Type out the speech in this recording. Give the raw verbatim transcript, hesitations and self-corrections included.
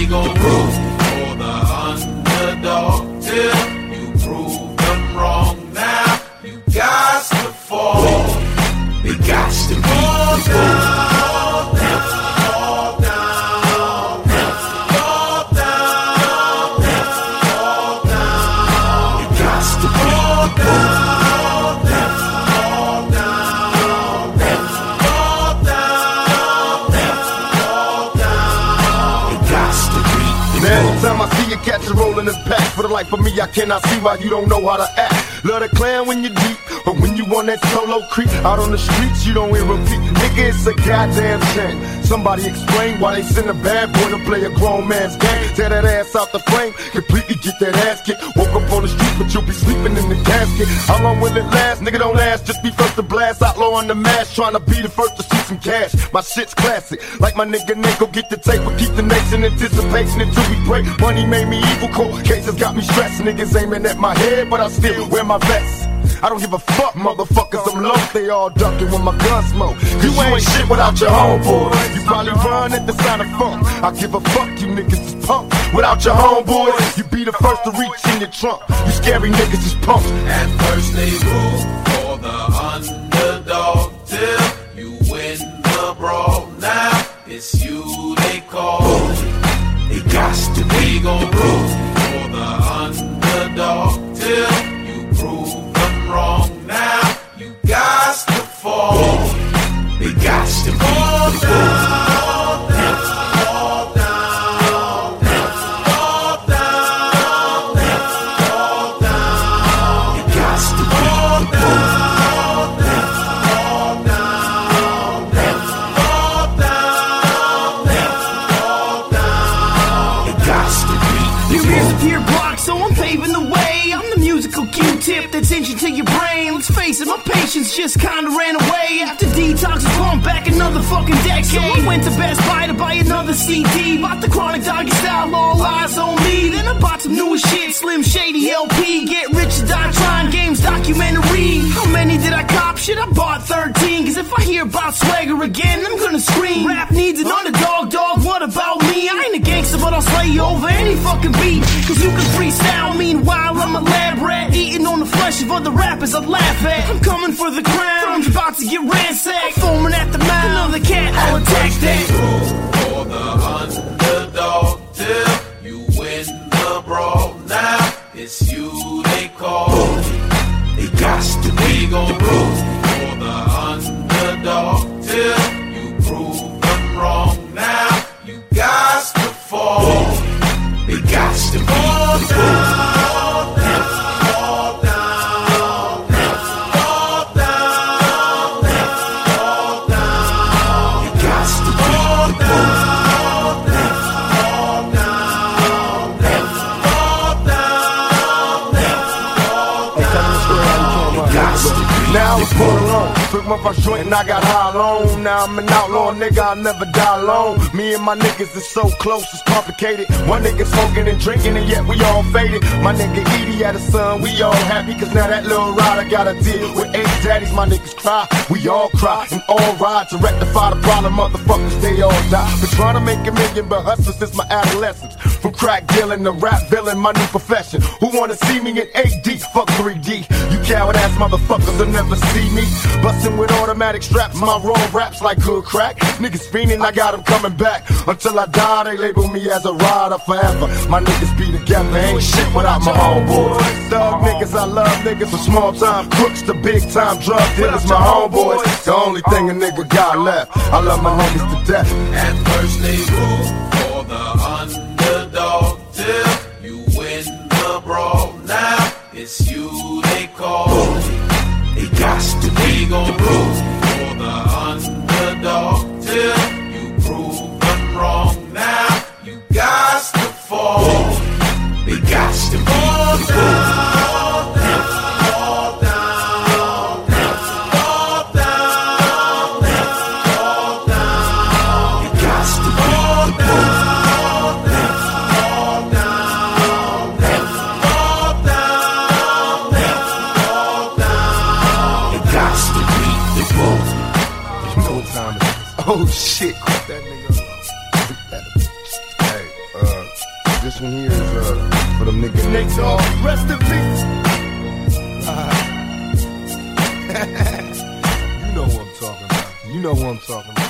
gon' root for the underdog till you prove them wrong. Now you got to fall. It got to be fall down, down, fall down, fall down, fall down. It got to be fall down, fall down, fall down, fall down. It got to be. Man, anytime I see you catch a roll in this pack, for the life of me, I cannot see why you don't know how to act. Love the clan when you're deep, but when you on that solo creep, out on the streets, you don't hear repeat. Nigga, it's a goddamn shame. Somebody explain why they send a bad boy to play a grown man's game. Tear that ass out the frame, completely get that ass kicked. Woke up on the street, but you'll be sleeping in the casket. How long will it last? Nigga, don't ask, just be first to blast. Outlaw on the mask, trying to be the first to see some cash. My shit's classic, like my nigga Nick, go get the tape, but keep the nation anticipating until we break. Money made me evil, cold cases got me stressed. Niggas aiming at my head, but I still wear my vest. I don't give a fuck, motherfuckers, I'm low. They all ducking when my gun smoke. Cause you ain't shit without your homeboys. You probably run at the sound of funk. I give a fuck, you niggas is punk. Without your homeboys, you be the first to reach in your trunk. You scary niggas is punks. At first they root for the underdog till you win the brawl. Now it's you they call. It got to be. We gon' root for the underdog till you prove them wrong. Now you got to fall. It got to be. Fall down, down, fall down, fall down, fall down. It got to be. Fall down, fall down, fall down, fall down. It got to be. New year's a pure block, so I'm paving the way. I'm the musical Q-tip that's inching to your brain. Let's face it, my patience just kinda ran away. After Detox was pumped back another fucking decade. So I went to Best Buy to buy another C D. Bought the Chronic Doggy Style, all eyes on me. Then I bought some newer shit, Slim Shady L P. Get Rich or Die Trying Games documentary. How many did I cop? Shit, I bought thirteen. Cause if I hear about Swagger again, I'm gonna scream. Rap needs an underdog, dog, what about me? I ain't a gangster, but I'll slay you over any fucking beat. Cause you can freestyle, meanwhile I'm a lab rat. Eating on the flesh of other rappers I laugh at. I'm coming for the crown, I'm about to get ransacked. Foaming at the mouth, another cat, I'll attack that. Root for the underdog till you win the brawl. Now it's you they call. It got to be. We gon' root for the underdog till you prove them wrong. Now you got to fall. It got to be. Fall down, down, fall down, fall down, fall down. It got to be. Fall down, fall down, fall down, fall down. It got to be. Now I was born alone. Took my first joint and I got high alone. Now I'm an outlaw, nigga, I'll never die alone. Me and my niggas is so close, it's complicated. One nigga smoking and drinking and yet we all faded. My nigga Edie had a son, we all happy. Cause now that little rider got a deal with eight daddies. My niggas cry, we all cry and all ride to rectify the problem. Motherfuckers, they all die. Been trying to make a million but hustling since my adolescence. From crack dealing to rap villain, my new profession. Who wanna see me in eight D? Fuck three D. You coward ass motherfuckers will never see me. Bustin' with automatic straps, my raw raps like good crack. Niggas fiendin', I got them coming back. Until I die, they label me as a rider forever. My niggas be together, ain't shit without my homeboys. Thug niggas, I love niggas from small time crooks to big time drug dealers, my homeboys. The only thing a nigga got left. I love my niggas to death. At first they root for the underdog till you win the brawl. Now it's you they call. It got to be. We gon' root for the underdog till you prove them wrong. Now you got to fall. It got to be. Fall down, down, fall down, fall down, fall down. It got to be. Fall down, fall down, fall down, fall down. It got to be the boat. You know what time it is. Oh shit. That nigga. Hey, uh. This one here is uh, for them niggas. Nate Dogg, rest in peace. You know what I'm talking about. You know what I'm talking about.